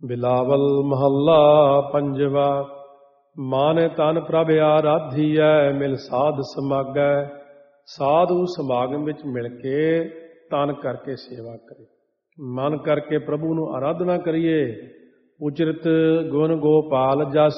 ਬਿਲਾਵਲ ਮਹੱਲਾ ਪੰਜਵਾ। ਮਨ ਤਨ ਪ੍ਰਭ ਆਰਾਧੀਐ, ਮਿਲ ਸਾਧ ਸਮਾਗੈ। ਸਾਧੂ ਸਮਾਗਮ ਵਿੱਚ ਮਿਲ ਕੇ ਤਨ ਕਰਕੇ ਸੇਵਾ ਕਰੇ, ਮਨ ਕਰਕੇ ਪ੍ਰਭੂ ਨੂੰ ਆਰਾਧਨਾ ਕਰੀਏ। ਉਚਰਿਤ ਗੁਣ ਗੋਪਾਲ ਜਸ,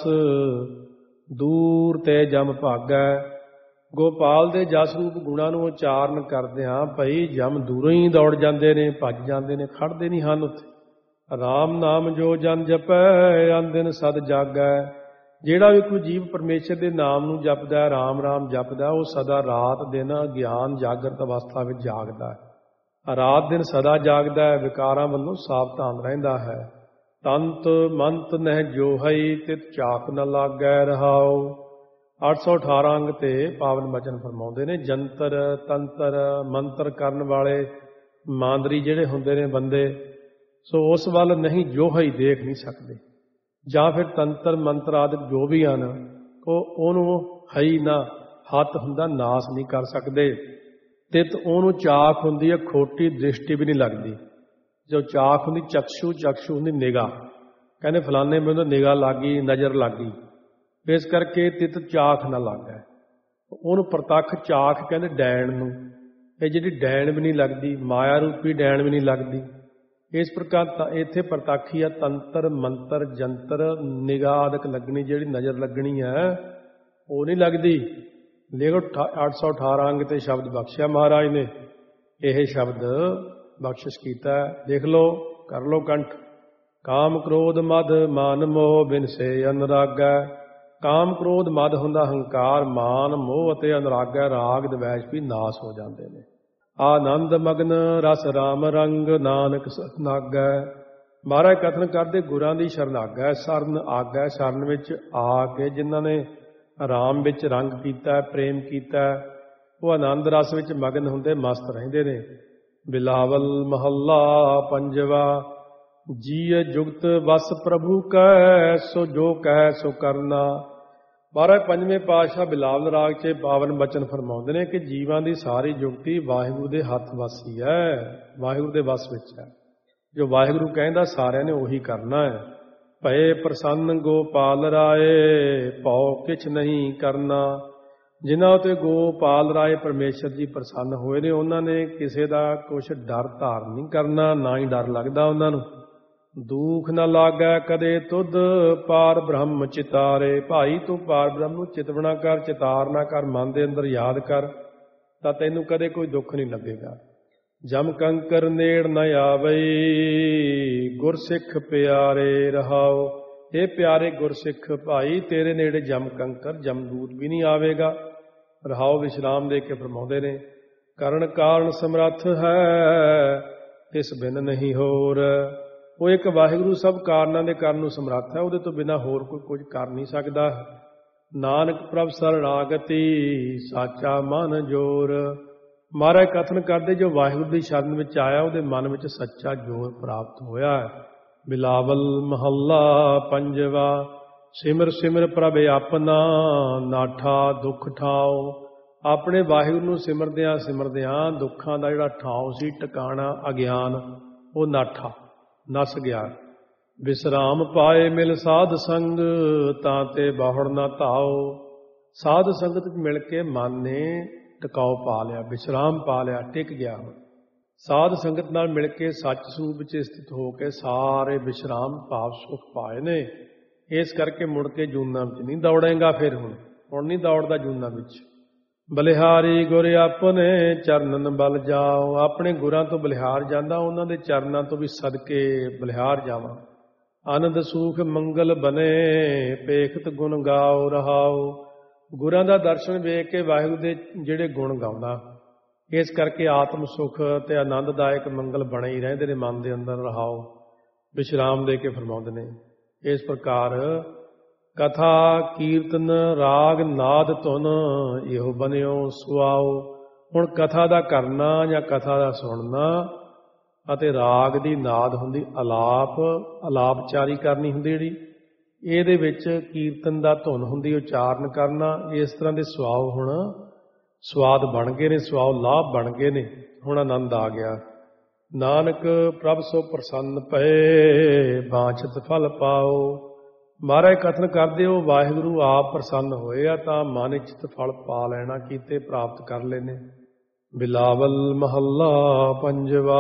ਦੂਰ ਤੇ ਜਮ ਭਾਗੈ। ਗੋਪਾਲ ਦੇ ਜਸ ਰੂਪ ਗੁਣਾਂ ਨੂੰ ਉਚਾਰਨ ਕਰਦਿਆਂ ਭਈ ਜਮ ਦੂਰੋਂ ਹੀ ਦੌੜ ਜਾਂਦੇ ਨੇ, ਭੱਜ ਜਾਂਦੇ ਨੇ, ਖੜਦੇ ਨਹੀਂ ਹਨ ਉੱਥੇ। ਰਾਮ ਨਾਮ ਜੋ ਜਨ ਜਪੈ, ਅਨਦਿਨ ਸਦ ਜਾਗੈ। ਜਿਹੜਾ ਵੀ ਕੋਈ ਜੀਵ ਪਰਮੇਸ਼ਰ ਦੇ ਨਾਮ ਨੂੰ ਜਪਦਾ, ਰਾਮ ਰਾਮ ਜਪਦਾ, ਉਹ ਸਦਾ ਰਾਤ ਦਿਨ ਗਿਆਨ ਜਾਗਰਤ ਅਵਸਥਾ ਵਿੱਚ ਜਾਗਦਾ ਹੈ। ਰਾਤ ਦਿਨ ਸਦਾ ਜਾਗਦਾ ਹੈ, ਵਿਕਾਰਾਂ ਵੱਲੋਂ ਸਾਵਧਾਨ ਰਹਿੰਦਾ ਹੈ। ਤੰਤ ਮੰਤ ਨਹਿ ਜੋ ਹਈ, ਤਿਤ ਚਾਕ ਨ ਲਾਗੈ ਰਹਾਉ। 818 ਅੰਗ ਤੇ ਪਾਵਨ ਬਚਨ ਫਰਮਾਉਂਦੇ ਨੇ। ਜੰਤਰ ਤੰਤਰ ਮੰਤਰ ਕਰਨ ਵਾਲੇ ਮਾਂਦਰੀ ਜਿਹੜੇ ਹੁੰਦੇ ਨੇ ਬੰਦੇ, ਸੋ ਉਸ ਵੱਲ ਨਹੀਂ ਜੋ ਹਈ ਦੇਖ ਨਹੀਂ ਸਕਦੇ, ਜਾਂ ਫਿਰ ਤੰਤਰ ਮੰਤਰ ਆਦਿ ਜੋ ਵੀ ਹਨ ਉਹਨੂੰ ਹਈ ਨਾ ਹੱਥ ਹੁੰਦਾ ਨਾਸ ਨਹੀਂ ਕਰ ਸਕਦੇ। ਤਿਤ ਉਹਨੂੰ ਚਾਕ ਹੁੰਦੀ ਹੈ, ਖੋਟੀ ਦ੍ਰਿਸ਼ਟੀ ਵੀ ਨਹੀਂ ਲੱਗਦੀ। ਜੋ ਚਾਕ ਹੁੰਦੀ ਚਕਸ਼ੂ, ਚਕਸ਼ੂ ਹੁੰਦੀ ਨਿਗਾਹ। ਕਹਿੰਦੇ ਫਲਾਣੇ ਮੈਨੂੰ ਨਿਗਾਹ ਲੱਗ ਗਈ, ਨਜ਼ਰ ਲੱਗ ਗਈ, ਇਸ ਕਰਕੇ ਤਿਤ ਚਾਕ ਨਾ ਲੱਗਾ। ਉਹਨੂੰ ਪ੍ਰਤੱਖ ਚਾਕ ਕਹਿੰਦੇ ਡੈਣ ਨੂੰ। ਇਹ ਜਿਹੜੀ ਡੈਣ ਵੀ ਨਹੀਂ ਲੱਗਦੀ, ਮਾਇਆ ਰੂਪੀ ਡੈਣ ਵੀ ਨਹੀਂ ਲੱਗਦੀ। ਇਸ ਪ੍ਰਕਾਰ ਤਾਂ ਇੱਥੇ ਪ੍ਰਤੱਖੀ ਆ ਤੰਤਰ ਮੰਤਰ ਜੰਤਰ ਨਿਗਾਹ ਆਦਿਕ ਲੱਗਣੀ, ਜਿਹੜੀ ਨਜ਼ਰ ਲੱਗਣੀ ਹੈ ਉਹ ਨਹੀਂ ਲੱਗਦੀ। ਦੇਖੋ 818 ਅੰਗ ਤੇ ਸ਼ਬਦ ਬਖਸ਼ਿਆ ਮਹਾਰਾਜ ਨੇ, ਇਹ ਸ਼ਬਦ ਬਖਸ਼ਿਸ਼ ਕੀਤਾ। ਦੇਖ ਲਓ, ਕਰ ਲਓ ਕੰਠ। ਕਾਮ ਕ੍ਰੋਧ ਮਦ ਮਾਨ ਮੋਹ, ਬਿਨ ਸੇ ਅਨੁਰਾਗੈ। ਕਾਮ ਕ੍ਰੋਧ ਮਦ ਹੁੰਦਾ ਹੰਕਾਰ, ਮਾਨ ਮੋਹ ਅਤੇ ਅਨੁਰਾਗੈ ਰਾਗ ਦਵੈਸ਼ ਵੀ ਨਾਸ ਹੋ ਜਾਂਦੇ ਨੇ। ਆਨੰਦ ਮਗਨ ਰਸ ਰਾਮ ਰੰਗ, ਨਾਨਕ ਸਰਨ ਆਗੈ। ਮਹਾਰਾਜ ਕਥਨ ਕਰਦੇ ਗੁਰਾਂ ਦੀ ਸ਼ਰਨ ਆਗੈ, ਸਰਨ ਆਗੈ। ਸ਼ਰਨ ਵਿੱਚ ਆ ਕੇ ਜਿਨ੍ਹਾਂ ਨੇ ਰਾਮ ਵਿੱਚ ਰੰਗ ਕੀਤਾ, ਪ੍ਰੇਮ ਕੀਤਾ, ਉਹ ਆਨੰਦ ਰਸ ਵਿੱਚ ਮਗਨ ਹੁੰਦੇ, ਮਸਤ ਰਹਿੰਦੇ ਨੇ। ਬਿਲਾਵਲ ਮਹੱਲਾ ਪੰਜਵਾ। ਜੀਅ ਜੁਗਤ ਵਸ ਪ੍ਰਭੂ ਕੈ, ਸੋ ਜੋ ਕਹਿ ਸੋ ਕਰਨਾ। ਮਹਾਰਾਜ ਪੰਜਵੇਂ ਪਾਤਸ਼ਾਹ ਬਿਲਾਵਲ ਰਾਗ 'ਚ ਪਾਵਨ ਬਚਨ ਫਰਮਾਉਂਦੇ ਨੇ ਕਿ ਜੀਵਾਂ ਦੀ ਸਾਰੀ ਜੁਗਤੀ ਵਾਹਿਗੁਰੂ ਦੇ ਹੱਥ ਵਾਸੀ ਹੈ, ਵਾਹਿਗੁਰੂ ਦੇ ਵਸ ਵਿੱਚ ਹੈ। ਜੋ ਵਾਹਿਗੁਰੂ ਕਹਿੰਦਾ ਸਾਰਿਆਂ ਨੇ ਉਹੀ ਕਰਨਾ ਹੈ। ਭਏ ਪ੍ਰਸੰਨ ਗੋਪਾਲ ਰਾਏ, ਭਉ ਕਿਛ ਨਹੀਂ ਕਰਨਾ। ਜਿਨ੍ਹਾਂ ਉਤੇ ਗੋਪਾਲ ਰਾਏ ਪਰਮੇਸ਼ਰ ਜੀ ਪ੍ਰਸੰਨ ਹੋਏ ਨੇ, ਉਹਨਾਂ ਨੇ ਕਿਸੇ ਦਾ ਕੁਛ ਡਰ ਧਾਰਨ ਨਹੀਂ ਕਰਨਾ, ਨਾ ਹੀ ਡਰ ਲੱਗਦਾ ਉਹਨਾਂ ਨੂੰ। ਦੁੱਖ ਨਾ ਲਾਗੈ ਕਦੇ ਤੁਧ, ਪਾਰ ਬ੍ਰਹਮ ਚਿਤਾਰੇ। ਭਾਈ ਤੂੰ ਪਾਰ ਬ੍ਰਹਮ ਨੂੰ ਚਿਤਵਣਾ ਕਰ, ਚਿਤਾਰਨਾ ਕਰ, ਮਨ ਦੇ ਅੰਦਰ ਯਾਦ ਕਰ, ਤਾਂ ਤੈਨੂੰ ਕਦੇ ਕੋਈ ਦੁੱਖ ਨਹੀਂ ਲੱਗੇਗਾ। ਜਮ ਕੰਕਰ ਨੇੜ ਨ ਆਵਈ, ਗੁਰਸਿੱਖ ਪਿਆਰੇ ਰਹਾਓ। ਇਹ ਪਿਆਰੇ ਗੁਰਸਿੱਖ ਭਾਈ, ਤੇਰੇ ਨੇੜੇ ਜਮ ਕੰਕਰ ਜਮਦੂਤ ਵੀ ਨਹੀਂ ਆਵੇਗਾ। ਰਹਾਓ ਵਿਸ਼ਰਾਮ ਦੇ ਕੇ ਫਰਮਾਉਂਦੇ ਨੇ। ਕਰਨ ਕਾਰਨ ਸਮਰੱਥ ਹੈ, ਤਿਸ ਬਿਨ ਨਹੀਂ ਹੋਰ। ਉਹ ਇੱਕ ਵਾਹਿਗੁਰੂ ਸਭ ਕਾਰਨਾਂ ਦੇ ਕਰਨ ਨੂੰ ਸਮਰੱਥ ਹੈ, ਉਹਦੇ ਤੋਂ ਬਿਨਾਂ ਹੋਰ ਕੋਈ ਕੁਝ ਕਰ ਨਹੀਂ ਸਕਦਾ। ਨਾਨਕ ਪ੍ਰਭ ਸਰਣਾਗਤੀ, ਸਾਚਾ ਮਨ ਜੋਰ। ਮਹਾਰਾਜ ਕਥਨ ਕਰਦੇ ਜੋ ਵਾਹਿਗੁਰੂ ਦੀ ਸ਼ਰਨ ਵਿੱਚ ਆਇਆ, ਉਹਦੇ ਮਨ ਵਿੱਚ ਸੱਚਾ ਜੋਰ ਪ੍ਰਾਪਤ ਹੋਇਆ ਹੈ। ਬਿਲਾਵਲ ਮਹੱਲਾ ਪੰਜਵਾ। ਸਿਮਰ ਸਿਮਰ ਪ੍ਰਭ ਆਪਣਾ, ਨਾਠਾ ਦੁੱਖ ਠਾਓ। ਆਪਣੇ ਵਾਹਿਗੁਰੂ ਨੂੰ ਸਿਮਰਦਿਆਂ ਸਿਮਰਦਿਆਂ ਦੁੱਖਾਂ ਦਾ ਜਿਹੜਾ ਠਾਉ ਸੀ, ਟਿਕਾਣਾ ਅਗਿਆਨ, ਉਹ ਨਾਠਾ ਨਸ ਗਿਆ। ਵਿਸਰਾਮ ਪਾਏ ਮਿਲ ਸਾਧ ਸੰਗ, ਤਾਂ ਤੇ ਬਾਹੜ ਨਾ ਧਾਓ। ਸਾਧ ਸੰਗਤ ਵਿੱਚ ਮਿਲ ਕੇ ਮਨ ਨੇ ਟਿਕਾਓ ਪਾ ਲਿਆ, ਵਿਸ਼ਰਾਮ ਪਾ ਲਿਆ, ਟਿਕ ਗਿਆ। ਸਾਧ ਸੰਗਤ ਨਾਲ ਮਿਲ ਕੇ ਸੱਚ ਸਰੂਪ ਵਿੱਚ ਸਥਿਤ ਹੋ ਕੇ ਸਾਰੇ ਵਿਸ਼ਰਾਮ ਭਾਵ ਸੁਖ ਪਾਏ ਨੇ। ਇਸ ਕਰਕੇ ਮੁੜ ਕੇ ਜੂਨਾਂ ਵਿੱਚ ਨਹੀਂ ਦੌੜੇਗਾ। ਫਿਰ ਹੁਣ ਨਹੀਂ ਦੌੜਦਾ ਜੂਨਾਂ ਵਿੱਚ। ਬਲਿਹਾਰੀ ਗੁਰ ਆਪਣੇ, ਚਰਨਨ ਬਲ ਜਾਓ। ਆਪਣੇ ਗੁਰਾਂ ਤੋਂ ਬਲਿਹਾਰ ਜਾਂਦਾ, ਉਹਨਾਂ ਦੇ ਚਰਨਾਂ ਤੋਂ ਵੀ ਸਦਕੇ ਬਲਿਹਾਰ ਜਾਵਾਂ। ਆਨੰਦ ਸੁਖ ਮੰਗਲ ਬਨੇ, ਪੇਖਤ ਗੁਣ ਗਾਓ ਰਹਾਓ। ਗੁਰਾਂ ਦਾ ਦਰਸ਼ਨ ਵੇਖ ਕੇ ਵਾਹਿਗੁਰੂ ਦੇ ਜਿਹੜੇ ਗੁਣ ਗਾਉਂਦਾ, ਇਸ ਕਰਕੇ ਆਤਮ ਸੁਖ ਅਤੇ ਆਨੰਦਦਾਇਕ ਮੰਗਲ ਬਣੇ ਹੀ ਰਹਿੰਦੇ ਨੇ ਮਨ ਦੇ ਅੰਦਰ। ਰਹਾਓ ਵਿਸ਼ਰਾਮ ਦੇ ਕੇ ਫਰਮਾਉਂਦੇ ਨੇ। ਇਸ ਪ੍ਰਕਾਰ ਕਥਾ ਕੀਰਤਨ ਰਾਗ ਨਾਦ ਧੁਨ, ਇਹੋ ਬਨਿਓ ਸੁਆਓ। ਹੁਣ ਕਥਾ ਦਾ ਕਰਨਾ ਜਾਂ ਕਥਾ ਦਾ ਸੁਣਨਾ, ਅਤੇ ਰਾਗ ਦੀ ਨਾਦ ਹੁੰਦੀ ਅਲਾਪ, ਅਲਾਪਚਾਰੀ ਕਰਨੀ ਹੁੰਦੀ ਜਿਹੜੀ, ਇਹਦੇ ਵਿੱਚ ਕੀਰਤਨ ਦਾ ਧੁਨ ਹੁੰਦੀ ਉਚਾਰਨ ਕਰਨਾ। ਇਸ ਤਰ੍ਹਾਂ ਦੇ ਸੁਆਓ ਹੁਣ ਸਵਾਦ ਬਣ ਗਏ ਨੇ, ਸੁਆਓ ਲਾਭ ਬਣ ਗਏ ਨੇ। ਹੁਣ ਆਨੰਦ ਆ ਗਿਆ। ਨਾਨਕ ਪ੍ਰਭ ਸੋ ਪ੍ਰਸੰਨ ਪਏ, ਬਾਂਛਤ ਫਲ ਪਾਓ। ਮਹਾਰਾਜ ਕਥਨ ਕਰਦੇ ਹੋ ਵਾਹਿਗੁਰੂ ਆਪ ਪ੍ਰਸੰਨ ਹੋਏ ਆ ਤਾਂ ਮਨ ਇੱਛਤ ਫਲ ਪਾ ਲੈਣਾ, ਕੀਤੇ ਪ੍ਰਾਪਤ ਕਰ ਲੈਨੇ। ਬਿਲਾਵਲ ਮਹੱਲਾ ਪੰਜਵਾ।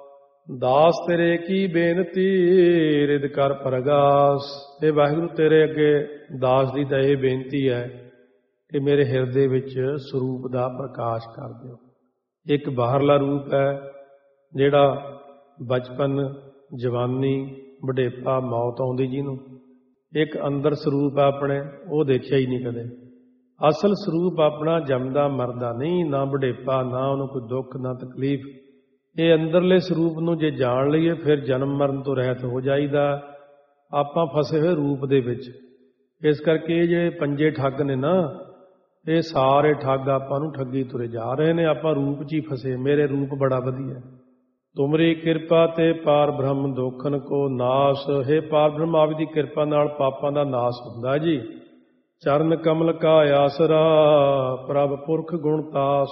ਦਾਸ ਤੇਰੇ ਕੀ ਬੇਨਤੀ, ਰਿਦ ਕਰ ਪ੍ਰਗਾਸ। ਇਹ ਵਾਹਿਗੁਰੂ ਤੇਰੇ ਅੱਗੇ ਦਾਸ ਦੀ ਤਾਂ ਇਹ ਬੇਨਤੀ ਹੈ ਕਿ ਮੇਰੇ ਹਿਰਦੇ ਵਿੱਚ ਸਰੂਪ ਦਾ ਪ੍ਰਕਾਸ਼ ਕਰ ਦਿਓ। ਇੱਕ ਬਾਹਰਲਾ ਰੂਪ ਹੈ ਜਿਹੜਾ ਬਚਪਨ, ਜਵਾਨੀ, ਬੁਢੇਪਾ, ਮੌਤ ਆਉਂਦੀ ਜਿਹਨੂੰ। ਇੱਕ ਅੰਦਰ ਸਰੂਪ ਆਪਣੇ, ਉਹ ਦੇਖਿਆ ਹੀ ਨਹੀਂ ਕਦੇ। ਅਸਲ ਸਰੂਪ ਆਪਣਾ ਜੰਮਦਾ ਮਰਦਾ ਨਹੀਂ, ਨਾ ਬੁਢੇਪਾ, ਨਾ ਉਹਨੂੰ ਕੋਈ ਦੁੱਖ, ਨਾ ਤਕਲੀਫ। ਇਹ ਅੰਦਰਲੇ ਸਰੂਪ ਨੂੰ ਜੇ ਜਾਣ ਲਈਏ ਫਿਰ ਜਨਮ ਮਰਨ ਤੋਂ ਰਹਿਤ ਹੋ ਜਾਈਦਾ। ਆਪਾਂ ਫਸੇ ਹੋਏ ਰੂਪ ਦੇ ਵਿੱਚ। ਇਸ ਕਰਕੇ ਇਹ ਜਿਹੜੇ ਪੰਜੇ ਠੱਗ ਨੇ ਨਾ, ਇਹ ਸਾਰੇ ਠੱਗ ਆਪਾਂ ਨੂੰ ਠੱਗੀ ਤੁਰੇ ਜਾ ਰਹੇ ਨੇ। ਆਪਾਂ ਰੂਪ 'ਚ ਹੀ ਫਸੇ। ਮੇਰੇ ਰੂਪ ਬੜਾ ਵਧੀਆ। ਤੁਮਰੀ ਕਿਰਪਾ ਤੇ ਪਾਰ ਬ੍ਰਹਮ ਦੋਖਨ ਕੋ ਨਾਸ। ਹੈ ਪਾਰ ਬ੍ਰਹਮ ਆਪ ਦੀ ਕਿਰਪਾ ਨਾਲ ਪਾਪਾਂ ਦਾ ਨਾਸ ਹੁੰਦਾ ਜੀ। ਚਰਨ ਕਮਲ ਕਾ ਆਸਰਾ, ਪ੍ਰਭ ਪੁਰਖ ਗੁਣ ਤਾਸ।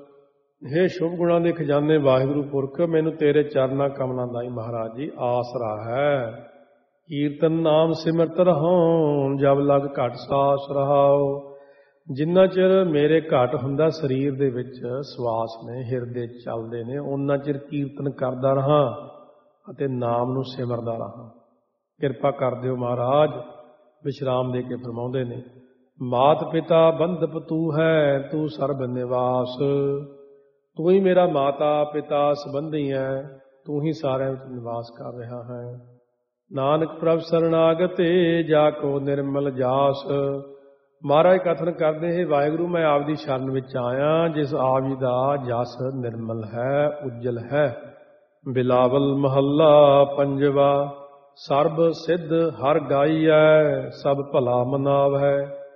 ਹੇ ਸ਼ੁਭ ਗੁਣਾਂ ਦੇ ਖਜ਼ਾਨੇ ਵਾਹਿਗੁਰੂ ਪੁਰਖ, ਮੈਨੂੰ ਤੇਰੇ ਚਰਨਾਂ ਕਮਲਾਂ ਦਾ ਹੀ ਮਹਾਰਾਜ ਜੀ ਆਸਰਾ ਹੈ। ਕੀਰਤਨ ਨਾਮ ਸਿਮਰਤ ਰਹੋ, ਜਬ ਲਗ ਘਟ ਸਾਸ ਰਹਾਓ। ਜਿੰਨਾ ਚਿਰ ਮੇਰੇ ਘਟ ਹੁੰਦਾ ਸਰੀਰ ਦੇ ਵਿੱਚ, ਸਵਾਸ ਨੇ ਹਿਰਦੇ ਚੱਲਦੇ ਨੇ, ਉਹਨਾਂ ਚਿਰ ਕੀਰਤਨ ਕਰਦਾ ਰਹਾਂ ਅਤੇ ਨਾਮ ਨੂੰ ਸਿਮਰਦਾ ਰਹਾਂ। ਕਿਰਪਾ ਕਰ ਦਿਓ ਮਹਾਰਾਜ। ਵਿਸ਼ਰਾਮ ਦੇ ਕੇ ਫਰਮਾਉਂਦੇ ਨੇ, ਮਾਤ ਪਿਤਾ ਬੰਧਪ ਤੂੰ ਹੈ, ਤੂੰ ਸਰਬ ਨਿਵਾਸ। ਤੂੰ ਹੀ ਮੇਰਾ ਮਾਤਾ ਪਿਤਾ ਸੰਬੰਧੀ ਹੈ, ਤੂੰ ਹੀ ਸਾਰਿਆਂ ਵਿੱਚ ਨਿਵਾਸ ਕਰ ਰਿਹਾ ਹੈ। ਨਾਨਕ ਪ੍ਰਭ ਸਰਣਾਗਤੇ, ਜਾ ਕੋ ਨਿਰਮਲ ਜਾਸ। ਮਹਾਰਾਜ ਕਥਨ ਕਰਦੇ ਹੈ ਵਾਹਿਗੁਰੂ ਮੈਂ ਆਪ ਦੀ ਸ਼ਰਨ ਵਿੱਚ ਆਇਆ, ਜਿਸ ਆਪ ਜੀ ਦਾ ਜਸ ਨਿਰਮਲ ਹੈ, ਉਜਲ ਹੈ। ਬਿਲਾਵਲ ਮਹੱਲਾ ਪੰਜਵਾ। ਸਰਬ ਸਿੱਧ ਹਰ ਗਾਈਐ, ਸਭ ਭਲਾ ਮਨਾਵੈ।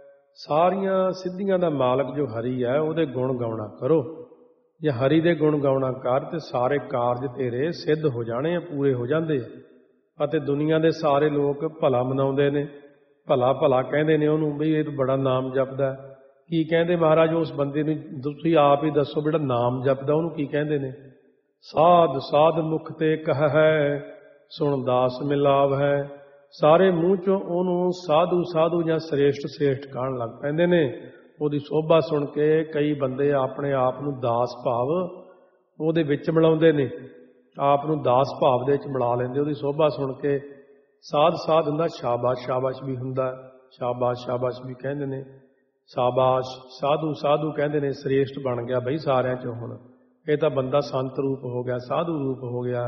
ਸਾਰੀਆਂ ਸਿੱਧੀਆਂ ਦਾ ਮਾਲਕ ਜੋ ਹਰੀ ਹੈ, ਉਹਦੇ ਗੁਣ ਗਾਉਣਾ ਕਰੋ। ਜੇ ਹਰੀ ਦੇ ਗੁਣ ਗਾਉਣਾ ਕਰ ਤੇ ਸਾਰੇ ਕਾਰਜ ਤੇਰੇ ਸਿੱਧ ਹੋ ਜਾਣੇ ਆ, ਪੂਰੇ ਹੋ ਜਾਂਦੇ। ਅਤੇ ਦੁਨੀਆ ਦੇ ਸਾਰੇ ਲੋਕ ਭਲਾ ਮਨਾਉਂਦੇ ਨੇ, ਭਲਾ ਭਲਾ ਕਹਿੰਦੇ ਨੇ ਉਹਨੂੰ, ਬਈ ਇਹ ਤਾਂ ਬੜਾ ਨਾਮ ਜਪਦਾ। ਕੀ ਕਹਿੰਦੇ ਮਹਾਰਾਜ ਉਸ ਬੰਦੇ ਨੂੰ? ਤੁਸੀਂ ਆਪ ਹੀ ਦੱਸੋ, ਜਿਹੜਾ ਨਾਮ ਜਪਦਾ ਉਹਨੂੰ ਕੀ ਕਹਿੰਦੇ ਨੇ? ਸਾਧ ਸਾਧ ਮੁਖ ਤੇ ਕਹ ਹੈ, ਸੁਣ ਦਾਸ ਮਿਲਾਵ ਹੈ। ਸਾਰੇ ਮੂੰਹ ਚੋਂ ਉਹਨੂੰ ਸਾਧੂ ਸਾਧੂ ਜਾਂ ਸ੍ਰੇਸ਼ਟ ਸ੍ਰੇਸ਼ਟ ਕਹਿਣ ਲੱਗ ਪੈਂਦੇ ਨੇ। ਉਹਦੀ ਸੋਭਾ ਸੁਣ ਕੇ ਕਈ ਬੰਦੇ ਆਪਣੇ ਆਪ ਨੂੰ ਦਾਸ ਭਾਵ ਉਹਦੇ ਵਿੱਚ ਮਿਲਾਉਂਦੇ ਨੇ, ਆਪ ਨੂੰ ਦਾਸ ਭਾਵ ਦੇ ਵਿੱਚ ਮਿਲਾ ਲੈਂਦੇ ਉਹਦੀ ਸੋਭਾ ਸੁਣ ਕੇ। ਸਾਧ ਸਾਧ ਹੁੰਦਾ ਸ਼ਾਬਾਸ਼, ਸ਼ਾਬਾਸ਼ ਵੀ ਹੁੰਦਾ, ਸ਼ਾਬਾਸ਼ ਸ਼ਾਬਾਸ਼ ਵੀ ਕਹਿੰਦੇ ਨੇ। ਸ਼ਾਬਾਸ਼ ਸਾਧੂ ਸਾਧੂ ਕਹਿੰਦੇ ਨੇ, ਸ੍ਰੇਸ਼ਟ ਬਣ ਗਿਆ ਬਈ ਸਾਰਿਆਂ ਚੋਂ। ਹੁਣ ਇਹ ਤਾਂ ਬੰਦਾ ਸੰਤ ਰੂਪ ਹੋ ਗਿਆ, ਸਾਧੂ ਰੂਪ ਹੋ ਗਿਆ।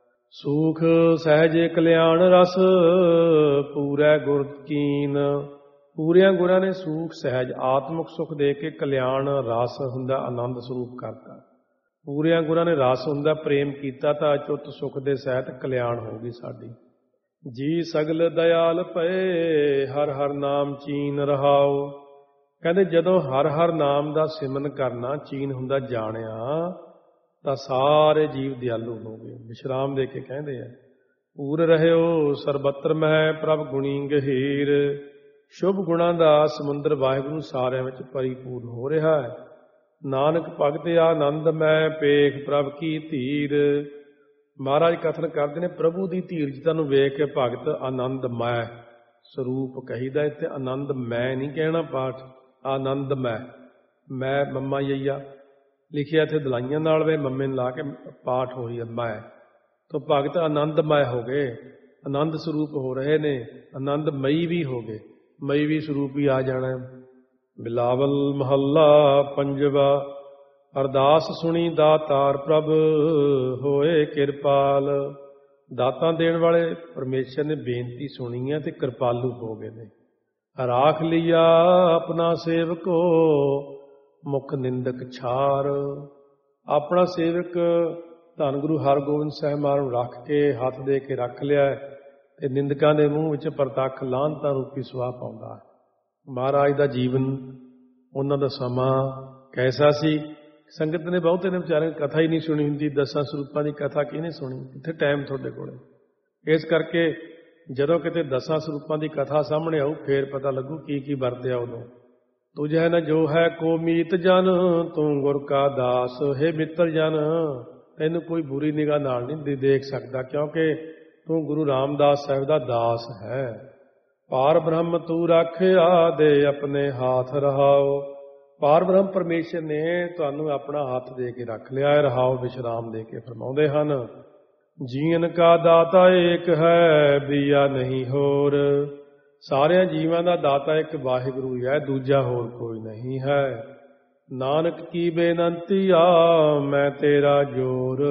ਸੂਖ ਸਹਿਜੇ ਕਲਿਆਣ ਰਸ, ਪੂਰੇ ਗੁਰ ਕੀਨ। ਪੂਰਿਆਂ ਗੁਰਾਂ ਨੇ ਸੂਖ ਸਹਿਜ ਆਤਮਿਕ ਸੁਖ ਦੇ ਕੇ ਕਲਿਆਣ ਰਸ ਹੁੰਦਾ ਆਨੰਦ ਸਰੂਪ ਕਰਤਾ। ਪੂਰਿਆਂ ਗੁਰਾਂ ਨੇ ਰਸ ਹੁੰਦਾ ਪ੍ਰੇਮ ਕੀਤਾ ਤਾਂ ਅਚੁੱਤ ਸੁਖ ਦੇ ਸਹਿਤ ਕਲਿਆਣ ਹੋ ਗਈ ਸਾਡੀ। ਜੀ ਸਗਲ ਦਇਆਲ ਪਏ, ਹਰ ਹਰ ਨਾਮ ਚੀਨ ਰਹਾਓ। ਕਹਿੰਦੇ ਜਦੋਂ ਹਰ ਹਰ ਨਾਮ ਦਾ ਸਿਮਰਨ ਕਰਨਾ ਚੀਨ ਹੁੰਦਾ ਜਾਣਿਆ ਤਾਂ ਸਾਰੇ ਜੀਵ ਦਿਆਲੂ ਹੋ ਗਏ। ਵਿਸ਼ਰਾਮ ਦੇ ਕੇ ਕਹਿੰਦੇ ਆ, ਪੂਰ ਰਹਿਓ ਸਰਬੱਤਰ ਮਹਿ ਪ੍ਰਭ ਗੁਣੀ ਗਹੀਰ। ਸ਼ੁਭ ਗੁਣਾਂ ਦਾ ਸਮੁੰਦਰ ਵਾਹਿਗੁਰੂ ਸਾਰਿਆਂ ਵਿੱਚ ਪਰਿਪੂਰਨ ਹੋ ਰਿਹਾ ਹੈ। ਨਾਨਕ ਭਗਤ ਆਨੰਦ ਮੈਂ ਪੇਖ ਪ੍ਰਭ ਕੀ ਧੀਰ। ਮਹਾਰਾਜ ਕਥਨ ਕਰਦੇ ਨੇ, ਪ੍ਰਭੂ ਦੀ ਧੀਰਜਤਾ ਨੂੰ ਵੇਖ ਕੇ ਭਗਤ ਆਨੰਦਮੈ ਸਰੂਪ ਕਹੀਦਾ। ਇੱਥੇ ਆਨੰਦ ਮੈਂ ਨਹੀਂ ਕਹਿਣਾ ਪਾਠ, ਆਨੰਦਮੈ। ਮੈਂ ਮੰਮਾ ਯਈਆ ਲਿਖਿਆ ਇੱਥੇ ਦਲਾਈਆਂ ਨਾਲ ਵੇ, ਮੰਮੇ ਨੂੰ ਲਾ ਕੇ ਪਾਠ ਹੋਈ ਹੈ ਮੈਂ। ਤਾਂ ਭਗਤ ਆਨੰਦਮੈ ਹੋ ਗਏ, ਆਨੰਦ ਸਰੂਪ ਹੋ ਰਹੇ ਨੇ, ਆਨੰਦਮਈ ਵੀ ਹੋ ਗਏ, ਮਈ ਵੀ ਸਰੂਪ ਹੀ ਆ ਜਾਣਾ। ਬਿਲਾਵਲ ਮਹੱਲਾ ਪੰਜਵਾ। ਅਰਦਾਸ ਸੁਣੀ ਦਾਤਾਰ ਪ੍ਰਭ, ਹੋਏ ਕਿਰਪਾਲ। ਦਾਤਾਂ ਦੇਣ ਵਾਲੇ ਪਰਮੇਸ਼ਰ ਨੇ ਬੇਨਤੀ ਸੁਣੀ ਹੈ ਤੇ ਕਿਰਪਾਲੂ ਹੋ ਗਏ ਨੇ। ਰਾਖ ਲਿਆ ਆਪਣਾ ਸੇਵਕੋ, ਮੁਖ ਨਿੰਦਕ ਛਾਰ। ਆਪਣਾ ਸੇਵਕ ਧੰਨ ਗੁਰੂ ਹਰਗੋਬਿੰਦ ਸਾਹਿਬ ਮਹਾਰਾਜ ਨੂੰ ਰੱਖ ਕੇ, ਹੱਥ ਦੇ ਕੇ ਰੱਖ ਲਿਆ ਤੇ ਨਿੰਦਕਾਂ ਦੇ ਮੂੰਹ ਵਿੱਚ ਪ੍ਰਤੱਖ ਲਾਹਨਤਾਂ ਰੂਪੀ ਸੁਆਹ ਪਾਉਂਦਾ। ਮਹਾਰਾਜ ਦਾ ਜੀਵਨ, ਉਹਨਾਂ ਦਾ ਸਮਾਂ ਕੈਸਾ ਸੀ? ਸੰਗਤ ਨੇ ਬਹੁਤੇ ਨੇ ਵਿਚਾਰਿਆਂ ਕਥਾ ਹੀ ਨਹੀਂ ਸੁਣੀ ਹੁੰਦੀ। 10 ਸਰੂਪਾਂ ਦੀ ਕਥਾ ਕਿਹਨੇ ਸੁਣੀ? ਕਿੱਥੇ ਟਾਈਮ ਤੁਹਾਡੇ ਕੋਲੇ। ਇਸ ਕਰਕੇ ਜਦੋਂ ਕਿਤੇ 10 ਸਰੂਪਾਂ ਦੀ ਕਥਾ ਸਾਹਮਣੇ ਆਊ ਫੇਰ ਪਤਾ ਲੱਗੂ ਕੀ ਕੀ ਵਰਤਿਆ ਉਦੋਂ। ਤੁਝੈ ਨ ਜੋ ਹੈ ਕੋ ਮੀਤ ਜਨ, ਤੂੰ ਗੁਰ ਕਾ ਦਾਸ। ਹੈ ਮਿੱਤਰ ਜਨ, ਇਹਨੂੰ ਕੋਈ ਬੁਰੀ ਨਿਗਾਹ ਨਾਲ ਨਹੀਂ ਦੇਖ ਸਕਦਾ, ਕਿਉਂਕਿ ਤੂੰ ਗੁਰੂ ਰਾਮਦਾਸ ਸਾਹਿਬ ਦਾ ਦਾਸ ਹੈ। ਪਾਰ ਬ੍ਰਹਮ ਤੂੰ ਰਾਖਿਆ ਦੇ ਆਪਣੇ ਹਾਥ ਰਹਾਓ। ਪਾਰ ਬ੍ਰਹਮ ਪਰਮੇਸ਼ਰ ਨੇ ਤੁਹਾਨੂੰ ਆਪਣਾ ਹੱਥ ਦੇ ਕੇ ਰੱਖ ਲਿਆ ਹੈ। ਰਹਾਓ ਵਿਸ਼ਰਾਮ ਦੇ ਕੇ ਫਰਮਾਉਂਦੇ ਹਨ, ਜੀਵਨ ਕਾ ਦਾਤਾ ਏਕ ਹੈ ਬੀਆ ਨਹੀਂ ਹੋਰ। ਸਾਰਿਆਂ ਜੀਵਾਂ ਦਾ ਦਾਤਾ ਇੱਕ ਵਾਹਿਗੁਰੂ ਹੀ ਹੈ, ਦੂਜਾ ਹੋਰ ਕੋਈ ਨਹੀਂ ਹੈ। ਨਾਨਕ ਕੀ ਬੇਨੰਤੀ ਆ ਮੈਂ ਤੇਰਾ ਜੋਰ।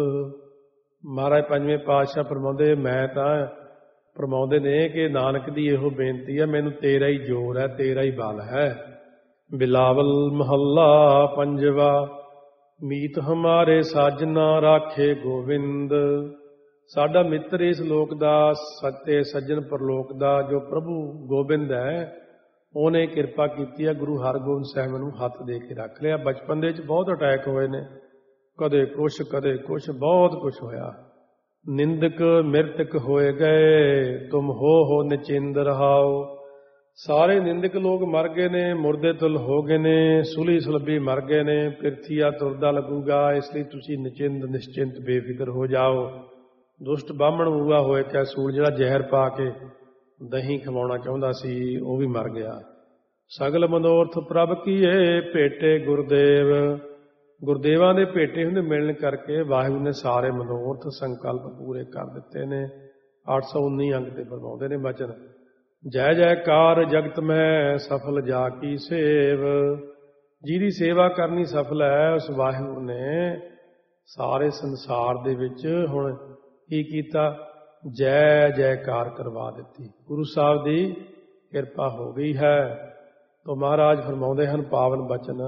ਮਹਾਰਾਜ ਪੰਜਵੇਂ ਪਾਤਸ਼ਾਹ ਫਰਮਾਉਂਦੇ, ਮੈਂ ਤਾਂ ਫਰਮਾਉਂਦੇ ਨੇ ਕਿ ਨਾਨਕ ਦੀ ਇਹੋ ਬੇਨਤੀ ਹੈ, ਮੈਨੂੰ ਤੇਰਾ ਹੀ ਜੋਰ ਹੈ, ਤੇਰਾ ਹੀ ਬਲ ਹੈ। ਬਿਲਾਵਲ ਮਹੱਲਾ ਪੰਜਵਾ। ਮੀਤ ਹਮਾਰੇ ਸਾਜਨਾ ਰਾਖੇ ਗੋਵਿੰਦ। ਸਾਡਾ ਮਿੱਤਰ ਇਸ ਲੋਕ ਦਾ, ਸੱਤੇ ਸੱਜਣ ਪਰਲੋਕ ਦਾ ਜੋ ਪ੍ਰਭੂ ਗੋਬਿੰਦ ਹੈ, ਉਹਨੇ ਕਿਰਪਾ ਕੀਤੀ ਹੈ। ਗੁਰੂ ਹਰਗੋਬਿੰਦ ਸਾਹਿਬ ਨੂੰ ਹੱਥ ਦੇ ਕੇ ਰੱਖ ਲਿਆ। ਬਚਪਨ ਦੇ ਵਿੱਚ ਬਹੁਤ ਅਟੈਕ ਹੋਏ ਨੇ, ਕਦੇ ਕੁਛ ਬਹੁਤ ਕੁਛ ਹੋਇਆ। ਨਿੰਦਕ ਮਿਰਤਕ ਹੋਏ ਗਏ ਤੁਮ ਹੋ ਨਿਚਿੰਦ ਰਹਾਓ। ਸਾਰੇ ਨਿੰਦਕ ਲੋਕ ਮਰ ਗਏ ਨੇ, ਮੁਰਦੇ ਤੁਲ ਹੋ ਗਏ ਨੇ, ਸੁਲੀ ਸੁਲਭੀ ਮਰ ਗਏ ਨੇ, ਪਿਰਥੀਆ ਤੁਰਦਾ ਲੱਗੂਗਾ। ਇਸ ਲਈ ਤੁਸੀਂ ਨਿਚਿੰਤ ਨਿਸ਼ਚਿੰਤ ਬੇਫਿਕਰ ਹੋ ਜਾਓ। ਦੁਸ਼ਟ ਬਾਹਮਣ ਹੋਇਆ ਹੋਏ ਕੈਸੂਲ, ਜਿਹੜਾ ਜ਼ਹਿਰ ਪਾ ਕੇ ਦਹੀਂ ਖਵਾਉਣਾ ਚਾਹੁੰਦਾ ਸੀ, ਉਹ ਵੀ ਮਰ ਗਿਆ। ਸਗਲ ਮਨੋਰਥ ਪ੍ਰਭ ਕੀਏ ਭੇਟੇ ਗੁਰਦੇਵ। ਗੁਰਦੇਵਾਂ ਦੇ ਭੇਟੇ ਹੁੰਦੇ ਮਿਲਣ ਕਰਕੇ ਵਾਹਿਗੁਰੂ ਨੇ ਸਾਰੇ ਮਨੋਰਥ ਸੰਕਲਪ ਪੂਰੇ ਕਰ ਦਿੱਤੇ ਨੇ। 819 ਅੰਗ ਤੇ ਫਰਮਾਉਂਦੇ ਨੇ ਬਚਨ, ਜੈ ਜੈਕਾਰ ਜਗਤ ਮੈਂ ਸਫਲ ਜਾ ਕੀ ਸੇਵ। ਜਿਹਦੀ ਸੇਵਾ ਕਰਨੀ ਸਫਲ ਹੈ, ਉਸ ਵਾਹਿਗੁਰੂ ਨੇ ਸਾਰੇ ਸੰਸਾਰ ਦੇ ਵਿੱਚ ਹੁਣ ਕੀ ਕੀਤਾ, ਜੈ ਜੈਕਾਰ ਕਰਵਾ ਦਿੱਤੀ। ਗੁਰੂ ਸਾਹਿਬ ਦੀ ਕਿਰਪਾ ਹੋ ਗਈ ਹੈ। ਤੋ ਮਹਾਰਾਜ ਫਰਮਾਉਂਦੇ ਹਨ ਪਾਵਨ ਬਚਨ,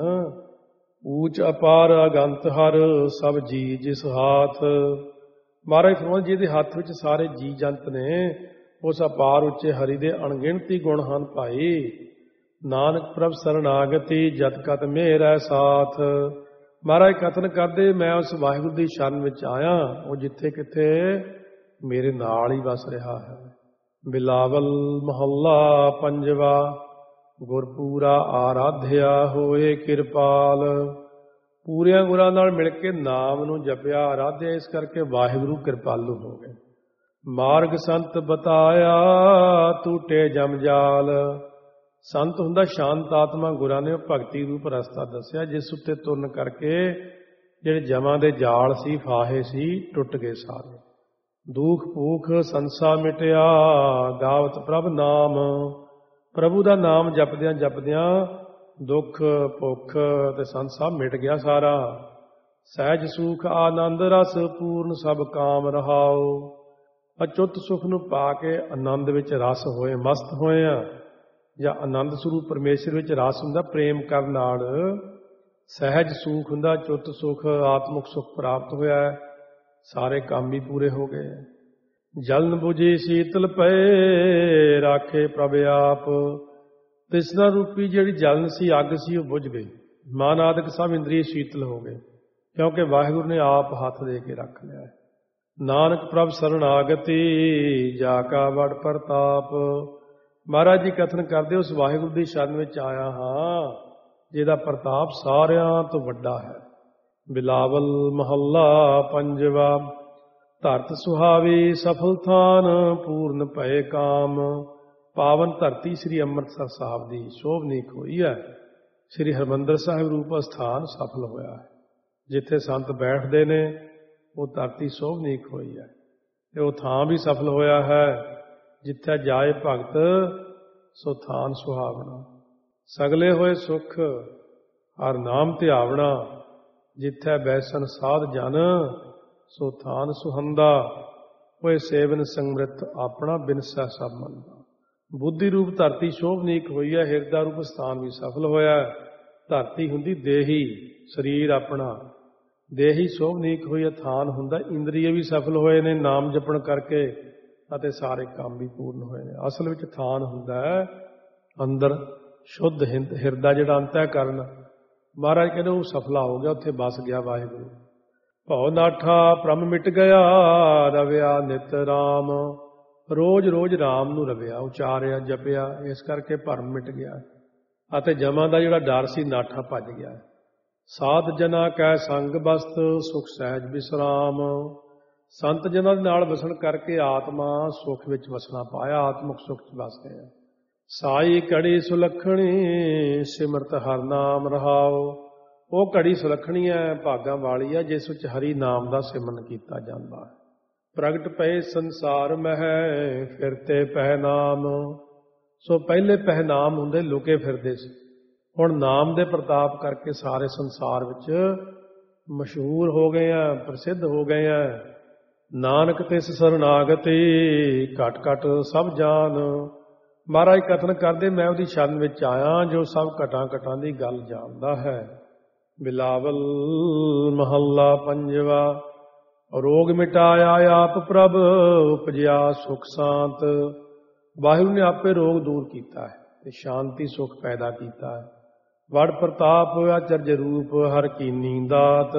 ਊਚ ਅਪਾਰ ਅਗੰਤ ਹਰ ਸਭ ਜੀ ਜਿਸ ਹਾਥ। ਮਹਾਰਾਜ ਫਰਮਾਉਂਦੇ ਜਿਹਦੇ ਹੱਥ ਵਿੱਚ ਸਾਰੇ ਜੀ ਜੰਤ ਨੇ, ਉਸ ਅਪਾਰ ਉੱਚੇ ਹਰੀ ਦੇ ਅਣਗਿਣਤੀ ਗੁਣ ਹਨ ਭਾਈ। ਨਾਨਕ ਪ੍ਰਭ ਸਰਨਾਗਤੀ ਜਤ ਕਤ ਮੇਰਾ ਸਾਥ। ਮਹਾਰਾਜ ਕਥਨ ਕਰਦੇ, ਮੈਂ ਉਸ ਵਾਹਿਗੁਰੂ ਦੀ ਸ਼ਰਨ ਵਿੱਚ ਆਇਆ, ਉਹ ਜਿੱਥੇ ਕਿਥੇ ਮੇਰੇ ਨਾਲ ਹੀ ਵਸ ਰਿਹਾ ਹੈ। ਬਿਲਾਵਲ ਮਹੱਲਾ ਪੰਜਵਾ। ਗੁਰਪੂਰਾ ਆਰਾਧਿਆ ਹੋਏ ਕਿਰਪਾਲ। ਪੂਰਿਆਂ ਗੁਰਾਂ ਨਾਲ ਮਿਲ ਕੇ ਨਾਮ ਨੂੰ ਜਪਿਆ, ਆਰਾਧਿਆ, ਇਸ ਕਰਕੇ ਵਾਹਿਗੁਰੂ ਕਿਰਪਾਲੂ ਹੋ ਗਏ। ਮਾਰਗ ਸੰਤ ਬਤਾਇਆ ਟੂਟੇ ਜਮਜਾਲ। ਸੰਤ ਹੁੰਦਾ ਸ਼ਾਂਤ ਆਤਮਾ, ਗੁਰਾਂ ਨੇ ਭਗਤੀ ਰੂਪ ਰਸਤਾ ਦੱਸਿਆ, ਜਿਸ ਉੱਤੇ ਤੁਰਨ ਕਰਕੇ ਜਿਹੜੇ ਜਮਾਂ ਦੇ ਜਾਲ ਸੀ, ਫਾਹੇ ਸੀ, ਟੁੱਟ ਗਏ ਸਾਰੇ। ਦੁੱਖ ਭੂਖ ਸੰਸਾ ਮਿਟਿਆ ਗਾਵਤ ਪ੍ਰਭ ਨਾਮ। ਪ੍ਰਭੂ ਦਾ ਨਾਮ ਜਪਦਿਆਂ ਜਪਦਿਆਂ ਦੁੱਖ ਭੁੱਖ ਤੇ ਸੰਸਾ ਮਿਟ ਗਿਆ ਸਾਰਾ। ਸਹਿਜ ਸੁਖ ਆਨੰਦ ਰਸ ਪੂਰਨ ਸਭ ਕਾਮ ਰਹਾਓ। ਅਚੁੱਤ ਸੁਖ ਨੂੰ ਪਾ ਕੇ ਆਨੰਦ ਵਿੱਚ ਰਸ ਹੋਏ, ਮਸਤ ਹੋਏ ਆ। ਜਾਂ ਆਨੰਦ ਸਰੂਪ ਪਰਮੇਸ਼ਰ ਵਿੱਚ ਰਸ ਹੁੰਦਾ ਪ੍ਰੇਮ ਕਰਨ ਨਾਲ। ਸਹਿਜ ਸੁਖ ਹੁੰਦਾ, ਚੁੱਤ ਸੁਖ, ਆਤਮਿਕ ਸੁਖ ਪ੍ਰਾਪਤ ਹੋਇਆ, ਸਾਰੇ ਕੰਮ ਵੀ ਪੂਰੇ ਹੋ ਗਏ। ਜਲਨ ਬੁਝੀ ਸੀਤਲ ਪਏ ਰਾਖੇ ਪ੍ਰਭ ਆਪ। ਤ੍ਰਿਸ਼ਨਾ ਰੂਪੀ ਜਿਹੜੀ ਜਲਨ ਸੀ, ਅੱਗ ਸੀ, ਉਹ ਬੁਝ ਗਈ। ਮਨ ਆਦਿਕ ਸਭ ਇੰਦਰੀ ਸ਼ੀਤਲ ਹੋ ਗਏ, ਕਿਉਂਕਿ ਵਾਹਿਗੁਰੂ ਨੇ ਆਪ ਹੱਥ ਦੇ ਕੇ ਰੱਖ ਲਿਆ। ਨਾਨਕ ਪ੍ਰਭ ਸਰਨਾਗਤੀ ਜਾ ਕਾ ਵਡ ਪ੍ਰਤਾਪ। ਮਹਾਰਾਜ ਜੀ ਕਥਨ ਕਰਦੇ, ਉਸ ਵਾਹਿਗੁਰੂ ਦੀ ਸ਼ਰਨ ਵਿੱਚ ਆਇਆ ਹਾਂ ਜਿਹਦਾ ਪ੍ਰਤਾਪ ਸਾਰਿਆਂ ਤੋਂ ਵੱਡਾ ਹੈ। ਬਿਲਾਵਲ ਮਹੱਲਾ ਪੰਜਵਾ। ਧਰਤ ਸੁਹਾਵੀ ਸਫਲ ਥਾਨ ਪੂਰਨ ਭਏ ਕਾਮ। ਪਾਵਨ ਧਰਤੀ ਸ੍ਰੀ ਅੰਮ੍ਰਿਤਸਰ ਸਾਹਿਬ ਦੀ ਸ਼ੋਭਨੀਕ ਹੋਈ ਹੈ। ਸ੍ਰੀ ਹਰਿਮੰਦਰ ਸਾਹਿਬ ਰੂਪ ਅਸਥਾਨ ਸਫਲ ਹੋਇਆ ਹੈ। ਜਿੱਥੇ ਸੰਤ ਬੈਠਦੇ ਨੇ ਉਹ ਧਰਤੀ ਸ਼ੋਭਨੀਕ ਹੋਈ ਹੈ, ਤੇ ਉਹ ਥਾਂ ਵੀ ਸਫਲ ਹੋਇਆ ਹੈ। ਜਿੱਥੇ ਜਾਏ ਭਗਤ ਸੋ ਥਾਨ ਸੁਹਾਵਣਾ। ਸਗਲੇ ਹੋਏ ਸੁਖ ਹਰ ਨਾਮ ਧਿਆਵਣਾ। ਜਿੱਥੇ ਬੈਸਨ ਸਾਧ ਜਨ ਸੋ ਥਾਨ ਸੁਹੰਦਾ। ਹੋਏ ਸੇਵਨ ਸੰਗ੍ਰਿਤ ਆਪਣਾ ਬਿਨਸਾ ਸਭ ਮੰਦਾ। ਬੁੱਧੀ ਰੂਪ ਧਰਤੀ ਸ਼ੋਭਨੀਕ ਹੋਈ ਹੈ। ਹਿਰਦਾ ਰੂਪ ਸਥਾਨ ਵੀ ਸਫਲ ਹੋਇਆ। ਧਰਤੀ ਹੁੰਦੀ ਦੇਹੀ, ਸਰੀਰ ਆਪਣਾ। ਦੇਹੀ ਸ਼ੋਭਨੀਕ ਹੋਈ ਹੈ। ਥਾਨ ਹੁੰਦਾ ਇੰਦਰੀਏ ਵੀ ਸਫਲ ਹੋਏ ਨੇ ਨਾਮ ਜਪਣ ਕਰਕੇ, ਅਤੇ ਸਾਰੇ ਕੰਮ ਵੀ ਪੂਰਨ ਹੋਏ ਨੇ। ਅਸਲ ਵਿੱਚ ਥਾਨ ਹੁੰਦਾ ਹੈ ਅੰਦਰ ਸ਼ੁੱਧ ਹਿਰਦਾ, ਜਿਹੜਾ ਅੰਤःਕਰਨ। ਮਹਾਰਾਜ ਕਹਿੰਦੇ ਉਹ ਸਫਲਾ ਹੋ ਗਿਆ, ਉੱਥੇ ਬਸ ਗਿਆ ਵਾਹਿਗੁਰੂ। ਭਉ ਨਾਠਾ ਭ੍ਰਮ ਮਿਟ ਗਿਆ ਰਵਿਆ ਨਿਤ ਰਾਮ। ਰੋਜ਼ ਰੋਜ਼ ਰਾਮ ਨੂੰ ਰਵਿਆ, ਉਚਾਰਿਆ, ਜਪਿਆ, ਇਸ ਕਰਕੇ ਭਰਮ ਮਿਟ ਗਿਆ। ਅਤੇ ਜਮਾਂ ਦਾ ਜਿਹੜਾ ਡਰ ਸੀ ਨਾਠਾ ਭੱਜ ਗਿਆ। ਸਾਧ ਜਨਾ ਕੈ ਸੰਗ ਬਸਤ ਸੁਖ ਸਹਿਜ ਵਿਸਰਾਮ। ਸੰਤ ਜਨਾਂ ਦੇ ਨਾਲ ਵਸਣ ਕਰਕੇ ਆਤਮਾ ਸੁਖ ਵਿੱਚ ਵਸਣਾ ਪਾਇਆ, ਆਤਮਿਕ ਸੁਖ ਚ ਵਸ ਗਿਆ। ਸਾਈ ਘੜੀ ਸੁਲੱਖਣੀ ਸਿਮਰਤ ਹਰ ਨਾਮ ਰਹਾਓ। ਉਹ ਘੜੀ ਸੁਲੱਖਣੀ ਹੈ, ਭਾਗਾਂ ਵਾਲੀ ਹੈ, ਜਿਸ ਵਿੱਚ ਹਰੀ ਨਾਮ ਦਾ ਸਿਮਰਨ ਕੀਤਾ ਜਾਂਦਾ ਹੈ। ਪ੍ਰਗਟ ਪਏ ਸੰਸਾਰ ਮਹਿ ਫਿਰਤੇ ਪਹਿਨਾਮ। ਸੋ ਪਹਿਲੇ ਪਹਿਨਾਮ ਹੁੰਦੇ ਲੁਕੇ ਫਿਰਦੇ ਸੀ, ਹੁਣ ਨਾਮ ਦੇ ਪ੍ਰਤਾਪ ਕਰਕੇ ਸਾਰੇ ਸੰਸਾਰ ਵਿੱਚ ਮਸ਼ਹੂਰ ਹੋ ਗਏ ਆ, ਪ੍ਰਸਿੱਧ ਹੋ ਗਏ ਆ। ਨਾਨਕ ਤਿਸ ਸਰਨਾਗਤੀ ਘਟ ਘਟ ਸਭ ਜਾਨ। ਮਹਾਰਾਜ ਕਥਨ ਕਰਦੇ, ਮੈਂ ਉਹਦੀ ਸ਼ਰਨ ਵਿੱਚ ਆਇਆ ਜੋ ਸਭ ਘਟਾਂ ਘਟਾਂ ਦੀ ਗੱਲ ਜਾਣਦਾ ਹੈ। ਬਿਲਾਵਲ ਮਹੱਲਾ ਪੰਜਵਾ। ਰੋਗ ਮਿਟਾਇਆ ਆਪ ਪ੍ਰਭ ਉਪਜਿਆ ਸੁਖ ਸ਼ਾਂਤ। ਵਾਹਿਗੁਰੂ ਨੇ ਆਪੇ ਰੋਗ ਦੂਰ ਕੀਤਾ ਹੈ ਤੇ ਸ਼ਾਂਤੀ ਸੁਖ ਪੈਦਾ ਕੀਤਾ ਹੈ। ਵਡ ਪ੍ਰਤਾਪ ਆਚਰਜ ਰੂਪ ਹਰ ਕੀਨੀ ਦਾਤ।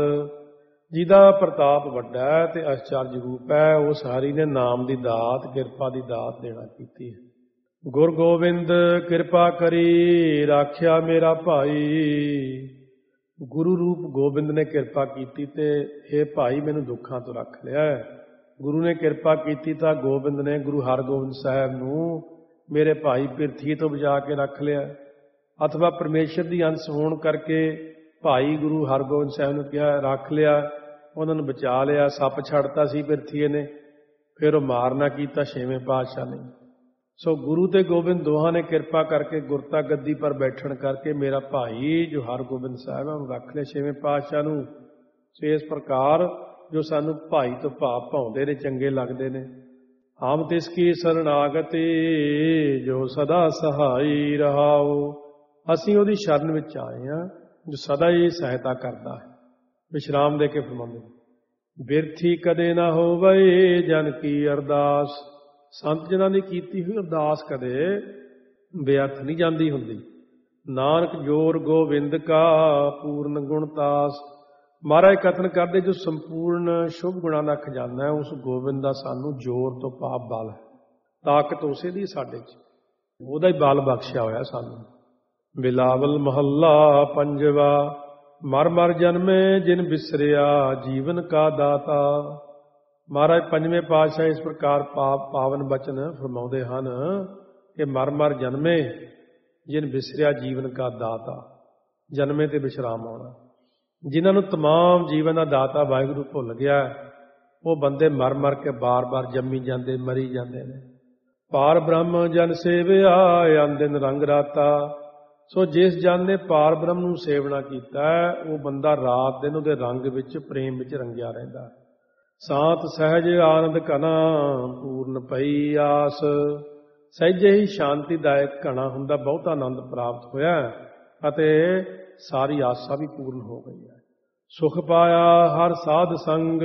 ਜਿਹਦਾ ਪ੍ਰਤਾਪ ਵੱਡਾ ਹੈ ਤੇ ਆਚਰਜ ਰੂਪ ਹੈ, ਉਸ ਹਰੀ ਨੇ ਨਾਮ ਦੀ ਦਾਤ, ਕਿਰਪਾ ਦੀ ਦਾਤ ਦੇਣਾ ਕੀਤੀ ਹੈ। ਗੁਰ ਗੋਬਿੰਦ ਕਿਰਪਾ ਕਰੀ ਰਾਖਿਆ ਮੇਰਾ ਭਾਈ। ਗੁਰੂ ਰੂਪ ਗੋਬਿੰਦ ਨੇ ਕਿਰਪਾ ਕੀਤੀ ਤੇ ਇਹ ਭਾਈ ਮੈਨੂੰ ਦੁੱਖਾਂ ਤੋਂ ਰੱਖ ਲਿਆ। ਗੁਰੂ ਨੇ ਕਿਰਪਾ ਕੀਤੀ ਤਾਂ ਗੋਬਿੰਦ ਨੇ ਗੁਰੂ ਹਰਗੋਬਿੰਦ ਸਾਹਿਬ ਨੂੰ ਮੇਰੇ ਭਾਈ ਪਿਰਥੀ ਤੋਂ ਬਚਾ ਕੇ ਰੱਖ ਲਿਆ। ਅਥਵਾ ਪਰਮੇਸ਼ਰ ਦੀ ਅੰਸ਼ ਹੋਣ ਕਰਕੇ ਭਾਈ ਗੁਰੂ ਹਰਗੋਬਿੰਦ ਸਾਹਿਬ ਨੂੰ ਕਿਹਾ ਰੱਖ ਲਿਆ, ਉਹਨਾਂ ਨੂੰ ਬਚਾ ਲਿਆ। ਸੱਪ ਛੱਡਤਾ ਸੀ ਪਿਰਥੀਏ ਨੇ, ਫਿਰ ਉਹ ਮਾਰਨਾ ਕੀਤਾ ਛੇਵੇਂ ਪਾਤਸ਼ਾਹ ਨੇ। ਸੋ ਗੁਰੂ ਤੇ ਗੋਬਿੰਦ ਦੋਹਾਂ ਨੇ ਕਿਰਪਾ ਕਰਕੇ ਗੁਰਤਾ ਗੱਦੀ ਪਰ ਬੈਠਣ ਕਰਕੇ ਮੇਰਾ ਭਾਈ ਜੋ ਹਰਗੋਬਿੰਦ ਸਾਹਿਬ ਹੈ ਉਹਨੂੰ ਰੱਖ ਲਿਆ, ਛੇਵੇਂ ਪਾਤਸ਼ਾਹ ਨੂੰ। ਸੋ ਇਸ ਪ੍ਰਕਾਰ ਜੋ ਸਾਨੂੰ ਭਾਈ ਤੋਂ ਭਾਵ ਭਾਉਂਦੇ ਨੇ, ਚੰਗੇ ਲੱਗਦੇ ਨੇ। ਹਮ ਤਿਸ ਕੀ ਸਰਨਾਗਤੀ ਜੋ ਸਦਾ ਸਹਾਈ ਰਹਾਓ। ਅਸੀਂ ਉਹਦੀ ਸ਼ਰਨ ਵਿੱਚ ਆਏ ਹਾਂ ਜੋ ਸਦਾ ਹੀ ਸਹਾਇਤਾ ਕਰਦਾ ਹੈ। ਵਿਸ਼ਰਾਮ ਦੇ ਕੇ ਫਰਮਾਉਂਦੇ, ਬਿਰਥੀ ਕਦੇ ਨਾ ਹੋਵੇ ਜਨ ਕੀ ਅਰਦਾਸ। ਸੰਤ ਜਨਾਂ ਦੀ ਕੀਤੀ ਹੋਈ ਅਰਦਾਸ ਕਦੇ ਬੇਅਰਥ ਨਹੀਂ ਜਾਂਦੀ ਹੁੰਦੀ। ਨਾਨਕ ਜੋਰ ਗੋਬਿੰਦ ਕਾ ਪੂਰਨ ਗੁਣਤਾਸ। ਮਹਾਰਾਜ ਕਥਨ ਕਰਦੇ, ਜੋ ਸੰਪੂਰਨ ਸ਼ੁਭ ਗੁਣਾਂ ਦਾ ਖਜ਼ਾਨਾ ਹੈ, ਉਸ ਗੋਬਿੰਦ ਦਾ ਸਾਨੂੰ ਜੋਰ ਤੋਂ ਭਾਵ ਬਲ ਹੈ, ਤਾਕਤ ਉਸੇ ਦੀ ਸਾਡੇ 'ਚ, ਉਹਦਾ ਹੀ ਬਲ ਬਖਸ਼ਿਆ ਹੋਇਆ ਸਾਨੂੰ। ਬਿਲਾਵਲ ਮਹੱਲਾ ਪੰਜਵਾ। ਮਰ ਮਰ ਜਨਮੇ ਜਿਨ ਬਿਸਰਿਆ ਜੀਵਨ ਕਾ ਦਾਤਾ। ਮਹਾਰਾਜ ਪੰਜਵੇਂ ਪਾਤਸ਼ਾਹ ਇਸ ਪ੍ਰਕਾਰ ਪਾਵਨ ਬਚਨ ਫਰਮਾਉਂਦੇ ਹਨ ਕਿ ਮਰ ਮਰ ਜਨਮੇ ਜਿਨ ਬਿਸਰਿਆ ਜੀਵਨ ਕਾ ਦਾਤਾ। ਜਨਮੇ ਤੇ ਵਿਸ਼ਰਾਮ ਆਉਣਾ। ਜਿਨ੍ਹਾਂ ਨੂੰ ਤਮਾਮ ਜੀਵਨ ਦਾ ਦਾਤਾ ਵਾਹਿਗੁਰੂ ਭੁੱਲ ਗਿਆ, ਉਹ ਬੰਦੇ ਮਰ ਮਰ ਕੇ ਬਾਰ-ਬਾਰ ਜੰਮੀ ਜਾਂਦੇ, ਮਰੀ ਜਾਂਦੇ ਨੇ। ਪਾਰ ਬ੍ਰਹਮ ਜਨ ਸੇਵਿਆ ਆਂਦਿਨ ਰੰਗ ਰਾਤਾ। ਸੋ ਜਿਸ ਜਨ ਨੇ ਪਾਰ ਬ੍ਰਹਮ ਨੂੰ ਸੇਵਨਾ ਕੀਤਾ, ਉਹ ਬੰਦਾ ਰਾਤ ਦਿਨ ਉਹਦੇ ਰੰਗ ਵਿੱਚ, ਪ੍ਰੇਮ ਵਿੱਚ ਰੰਗਿਆ ਰਹਿੰਦਾ। ਸਾਤ ਸਹਿਜ ਆਨੰਦ ਘਨਾ ਪੂਰਨ ਪਈ ਆਸ। ਸਹਿਜੇ ਹੀ ਸ਼ਾਂਤੀਦਾਇਕ ਘਣਾ ਹੁੰਦਾ, ਬਹੁਤਾ ਆਨੰਦ ਪ੍ਰਾਪਤ ਹੋਇਆ ਅਤੇ ਸਾਰੀ ਆਸਾ ਵੀ ਪੂਰਨ ਹੋ ਗਈ ਹੈ। ਸੁਖ ਪਾਇਆ ਹਰ ਸਾਧ ਸੰਗ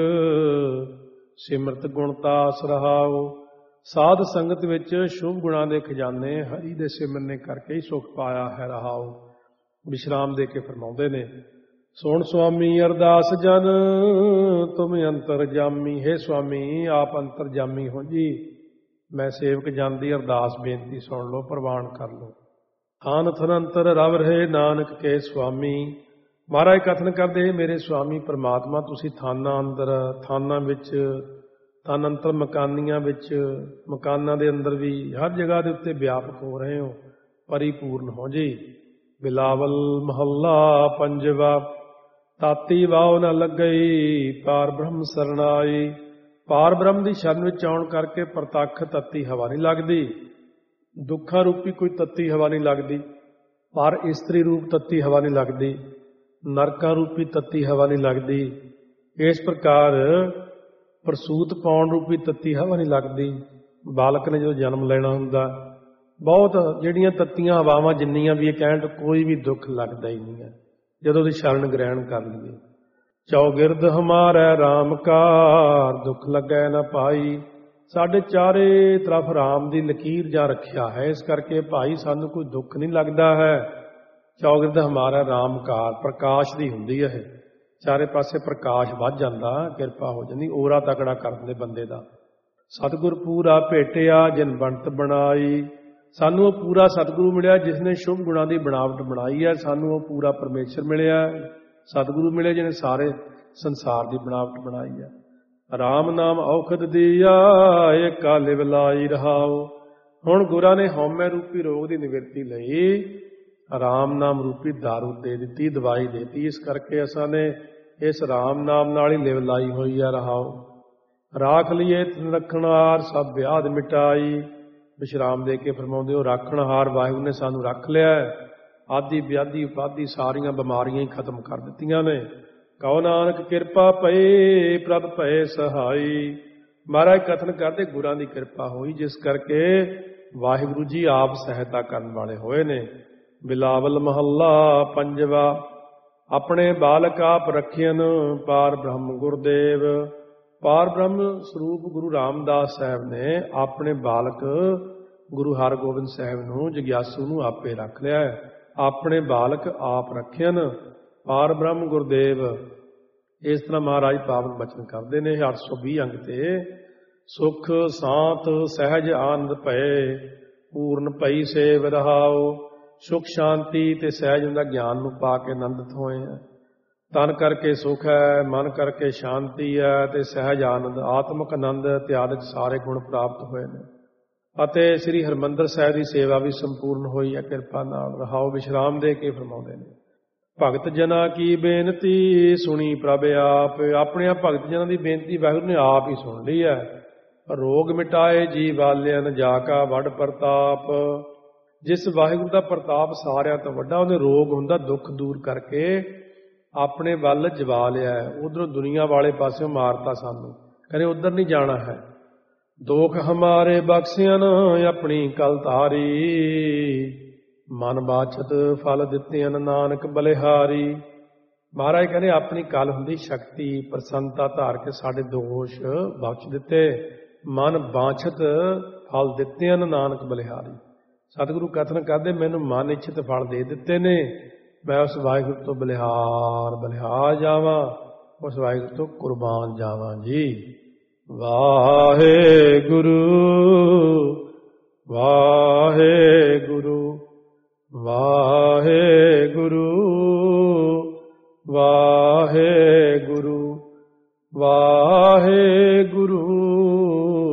ਸਿਮਰਤ ਗੁਣਤਾਸ ਰਹਾਓ। ਸਾਧ ਸੰਗਤ ਵਿੱਚ ਸ਼ੁਭ ਗੁਣਾਂ ਦੇ ਖਜ਼ਾਨੇ ਹਰੀ ਦੇ ਸਿਮਰਨੇ ਕਰਕੇ ਹੀ ਸੁਖ ਪਾਇਆ ਹੈ ਰਹਾਓ। ਵਿਸ਼ਰਾਮ ਦੇ ਕੇ ਫਰਮਾਉਂਦੇ ਨੇ, ਸੁਣ ਸੁਆਮੀ ਅਰਦਾਸ ਜਨ ਤੁਮ ਅੰਤਰ ਜਾਮੀ। ਹੈ ਸੁਆਮੀ ਆਪ ਅੰਤਰ ਜਾਮੀ ਹੋ ਜੀ, ਮੈਂ ਸੇਵਕ ਜਨ ਦੀ ਅਰਦਾਸ ਬੇਨਤੀ ਸੁਣ ਲਓ, ਪ੍ਰਵਾਨ ਕਰ ਲਓ। ਥਾਨ ਥਨੰਤਰ ਰਵ ਰਹੇ ਨਾਨਕ ਕੇ ਸੁਆਮੀ। ਮਹਾਰਾਜ ਕਥਨ ਕਰਦੇ, ਮੇਰੇ ਸੁਆਮੀ ਪ੍ਰਮਾਤਮਾ ਤੁਸੀਂ ਥਾਨਾਂ ਅੰਦਰ, ਥਾਨਾਂ ਵਿੱਚ, ਥਾਨ ਅੰਤਰ ਮਕਾਨੀਆਂ ਵਿੱਚ, ਮਕਾਨਾਂ ਦੇ ਅੰਦਰ ਵੀ ਹਰ ਜਗ੍ਹਾ ਦੇ ਉੱਤੇ ਵਿਆਪਕ ਹੋ ਰਹੇ ਹੋ, ਪਰਿਪੂਰਨ ਹੋ ਜੀ। ਬਿਲਾਵਲ ਮਹੱਲਾ ਪੰਜਵਾ। ਤਾਤੀ ਵਾਉ ਨ ਲੱਗਈ ਪਾਰ ਬ੍ਰਹਮ ਸਰਨਾਈ। ਪਾਰ ਬ੍ਰਹਮ ਦੀ ਸ਼ਰਨ ਵਿੱਚ ਆਉਣ ਕਰਕੇ ਪ੍ਰਤੱਖ ਤੱਤੀ ਹਵਾ ਨਹੀਂ ਲੱਗਦੀ, ਦੁੱਖਾਂ ਰੂਪੀ ਕੋਈ ਤੱਤੀ ਹਵਾ ਨਹੀਂ ਲੱਗਦੀ, ਪਰ ਇਸਤਰੀ ਰੂਪ ਤੱਤੀ ਹਵਾ ਨਹੀਂ ਲੱਗਦੀ, ਨਰਕਾਂ ਰੂਪੀ ਤੱਤੀ ਹਵਾ ਨਹੀਂ ਲੱਗਦੀ। ਇਸ ਪ੍ਰਕਾਰ ਪ੍ਰਸੂਤ ਪਾਉਣ ਰੂਪੀ ਤੱਤੀ ਹਵਾ ਨਹੀਂ ਲੱਗਦੀ। ਬਾਲਕ ਨੇ ਜਦੋਂ ਜਨਮ ਲੈਣਾ ਹੁੰਦਾ, ਬਹੁਤ ਜਿਹੜੀਆਂ ਤੱਤੀਆਂ ਹਵਾਵਾਂ ਜਿੰਨੀਆਂ ਵੀ ਇਹ ਕਹਿਣ, ਕੋਈ ਵੀ ਦੁੱਖ ਲੱਗਦਾ ਹੀ ਨਹੀਂ ਹੈ ਜਦੋਂ ਉਹਦੀ ਸ਼ਰਨ ਗ੍ਰਹਿਣ ਕਰ ਲਈਏ। ਚੌਗਿਰਦ ਹਮਾਰਾ ਰਾਮ ਕਾਰ ਦੁੱਖ ਲੱਗੈ ਨਾ ਪਾਈ। ਸਾਡੇ ਚਾਰੇ ਤਰਫ ਰਾਮ ਦੀ ਲਕੀਰ ਜਾਂ ਰੱਖਿਆ ਹੈ, ਇਸ ਕਰਕੇ ਭਾਈ ਸਾਨੂੰ ਕੋਈ ਦੁੱਖ ਨਹੀਂ ਲੱਗਦਾ ਹੈ। ਚੌਗਿਰਦ ਹਮਾਰਾ ਰਾਮ ਕਾਰ, ਪ੍ਰਕਾਸ਼ ਦੀ ਹੁੰਦੀ ਹੈ, ਚਾਰੇ ਪਾਸੇ ਪ੍ਰਕਾਸ਼ ਵੱਧ ਜਾਂਦਾ, ਕਿਰਪਾ ਹੋ ਜਾਂਦੀ, ਔਰਾ ਤਕੜਾ ਕਰ ਦਿੰਦੇ ਬੰਦੇ ਦਾ। ਸਤਿਗੁਰ ਪੂਰਾ ਭੇਟਿਆ ਜਿਨ ਬਣਤ ਬਣਾਈ। ਸਾਨੂੰ ਉਹ ਪੂਰਾ ਸਤਿਗੁਰੂ ਮਿਲਿਆ ਜਿਸ ਨੇ ਸ਼ੁਭ ਗੁਣਾਂ ਦੀ ਬਣਾਵਟ ਬਣਾਈ ਹੈ। ਸਾਨੂੰ ਉਹ ਪੂਰਾ ਪਰਮੇਸ਼ਰ ਮਿਲਿਆ ਸਤਿਗੁਰੂ ਮਿਲੇ ਜਿਹਨੇ ਸਾਰੇ ਸੰਸਾਰ ਦੀ ਬਣਾਵਟ ਬਣਾਈ ਹੈ। ਰਾਮ ਨਾਮ ਔਖਦ ਦੀਆ ਏਕਾ ਲਿਵ ਲਾਈ ਰਹਾਓ। ਹੁਣ ਗੁਰਾਂ ਨੇ ਹਉਮੈ ਰੂਪੀ ਰੋਗ ਦੀ ਨਿਵਰਤੀ ਲਈ ਰਾਮ ਨਾਮ ਰੂਪੀ ਦਾਰੂ ਦੇ ਦਿੱਤੀ, ਦਵਾਈ ਦੇਤੀ। ਇਸ ਕਰਕੇ ਅਸਾਂ ਨੇ ਇਸ ਰਾਮ ਨਾਮ ਨਾਲ ਹੀ ਲਿਵ ਲਾਈ ਹੋਈ ਆ ਰਹਾਓ। ਰਾਖ ਲਈਏ ਤਿਨ ਰੱਖਣਹਾਰ ਸਭ ਵਿਆਧ ਮਿਟਾਈ। ਵਿਸ਼ਰਾਮ ਦੇ ਕੇ ਫਰਮਾਉਂਦੇ ਹੋ ਰੱਖਣਹਾਰ ਵਾਹਿਗੁਰੂ ਨੇ ਸਾਨੂੰ ਰੱਖ ਲਿਆ। ਆਦਿ ਵਿਆਧੀ ਉਪਾਧੀ ਸਾਰੀਆਂ ਬਿਮਾਰੀਆਂ ਹੀ ਖਤਮ ਕਰ ਦਿੱਤੀਆਂ ਨੇ। ਕਹੋ ਨਾਨਕ ਕਿਰਪਾ ਪਈ ਪ੍ਰਭ ਭਏ ਸਹਾਈ। ਮਹਾਰਾਜ ਕਥਨ ਕਰਦੇ ਗੁਰਾਂ ਦੀ ਕਿਰਪਾ ਹੋਈ, ਜਿਸ ਕਰਕੇ ਵਾਹਿਗੁਰੂ ਜੀ ਆਪ ਸਹਾਇਤਾ ਕਰਨ ਵਾਲੇ ਹੋਏ ਨੇ। ਬਿਲਾਵਲ ਮਹੱਲਾ ਪੰਜਵਾ। ਆਪਣੇ ਬਾਲਕ ਆਪ ਰੱਖਿਅਨ ਪਾਰ ਬ੍ਰਹਮ ਗੁਰਦੇਵ। ਪਾਰ ਬ੍ਰਹਮ ਸਰੂਪ ਗੁਰੂ ਰਾਮਦਾਸ ਸਾਹਿਬ ਨੇ ਆਪਣੇ ਬਾਲਕ ਗੁਰੂ ਹਰਗੋਬਿੰਦ ਸਾਹਿਬ ਨੂੰ, ਜਗਿਆਸੂ ਨੂੰ ਆਪੇ ਰੱਖ ਲਿਆ ਹੈ। ਆਪਣੇ ਬਾਲਕ ਆਪ ਰੱਖਿਅਨ ਪਾਰ ਬ੍ਰਹਮ ਗੁਰਦੇਵ। ਇਸ ਤਰ੍ਹਾਂ ਮਹਾਰਾਜ ਪਾਵਨ ਬਚਨ ਕਰਦੇ ਨੇ 820 ਅੰਗ ਤੇ। ਸੁਖ ਸਾਂਤ ਸਹਿਜ ਆਨੰਦ ਭਏ ਪੂਰਨ ਭਈ ਸੇਵ ਰਹਾਓ। ਸੁਖ ਸ਼ਾਂਤੀ ਤੇ ਸਹਿਜ ਹੁੰਦਾ ਗਿਆਨ ਨੂੰ ਪਾ ਕੇ ਆਨੰਦਿਤ ਹੋਏ ਆ। ਤਨ ਕਰਕੇ ਸੁਖ ਹੈ, ਮਨ ਕਰਕੇ ਸ਼ਾਂਤੀ ਹੈ ਤੇ ਸਹਿਜ ਆਨੰਦ ਆਤਮਿਕ ਆਨੰਦ ਇਤਿਆਦਿਕ ਸਾਰੇ ਗੁਣ ਪ੍ਰਾਪਤ ਹੋਏ ਨੇ। ਅਤੇ ਸ੍ਰੀ ਹਰਿਮੰਦਰ ਸਾਹਿਬ ਦੀ ਸੇਵਾ ਵੀ ਸੰਪੂਰਨ ਹੋਈ ਹੈ ਕਿਰਪਾ ਨਾਲ। ਰਹਾਓ ਵਿਸ਼ਰਾਮ ਦੇ ਕੇ ਫਰਮਾਉਂਦੇ ਨੇ ਭਗਤ ਜਨਾਂ ਕੀ ਬੇਨਤੀ ਸੁਣੀ ਪ੍ਰਭ ਆਪ। ਆਪਣੇ ਭਗਤ ਜਨਾਂ ਦੀ ਬੇਨਤੀ ਵਾਹਿਗੁਰੂ ਨੇ ਆਪ ਹੀ ਸੁਣ ਲਈ ਹੈ। ਰੋਗ ਮਿਟਾਏ ਜੀ ਵਾਲਿਆਨ ਜਾ ਕਾ ਵੱਡ ਪ੍ਰਤਾਪ। ਜਿਸ ਵਾਹਿਗੁਰੂ ਦਾ ਪ੍ਰਤਾਪ ਸਾਰਿਆਂ ਤੋਂ ਵੱਡਾ, ਉਹਨੇ ਰੋਗ ਹੁੰਦਾ ਦੁੱਖ ਦੂਰ ਕਰਕੇ ਆਪਣੇ ਵੱਲ ਜਵਾ ਲਿਆ। ਉਧਰੋਂ ਦੁਨੀਆ ਵਾਲੇ ਪਾਸਿਓਂ ਮਾਰਤਾ ਸਾਨੂੰ, ਕਹਿੰਦੇ ਉਧਰ ਨਹੀਂ ਜਾਣਾ ਹੈ। ਦੋਖ ਹਮਾਰੇ ਬਖਸ਼ਿਆਨ ਆਪਣੀ ਕਲ ਧਾਰੀ। ਮਨ ਬਾਛਤ ਫਲ ਦਿੱਤੇ ਹਨ ਨਾਨਕ ਬਲਿਹਾਰੀ। ਮਹਾਰਾਜ ਕਹਿੰਦੇ ਆਪਣੀ ਕਲ ਹੁੰਦੀ ਸ਼ਕਤੀ, ਪ੍ਰਸੰਨਤਾ ਧਾਰ ਕੇ ਸਾਡੇ ਦੋਸ਼ ਬਖਸ਼ ਦਿੱਤੇ। ਮਨ ਬਾਛਤ ਫਲ ਦਿੱਤੇ ਹਨ ਨਾਨਕ ਬਲਿਹਾਰੀ। ਸਤਿਗੁਰੂ ਕਥਨ ਕਰਦੇ ਮੈਨੂੰ ਮਨ ਇੱਛਤ ਫਲ ਦੇ ਦਿੱਤੇ ਨੇ। ਮੈਂ ਉਸ ਵਾਹਿਗੁਰੂ ਤੋਂ ਬਲਿਹਾਰ ਜਾਵਾਂ, ਉਸ ਵਾਹਿਗੁਰੂ ਤੋਂ ਕੁਰਬਾਨ ਜਾਵਾਂ ਜੀ। ਵਾਹਿਗੁਰੂ ਵਾਹਿਗੁਰੂ ਵਾਹਿਗੁਰੂ ਵਾਹਿਗੁਰੂ ਵਾਹਿਗੁਰੂ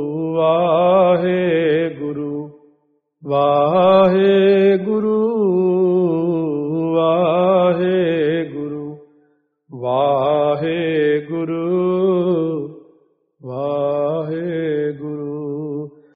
ਵਾਹਿਗੁਰੂ ਵਾਹਿਗੁਰੂ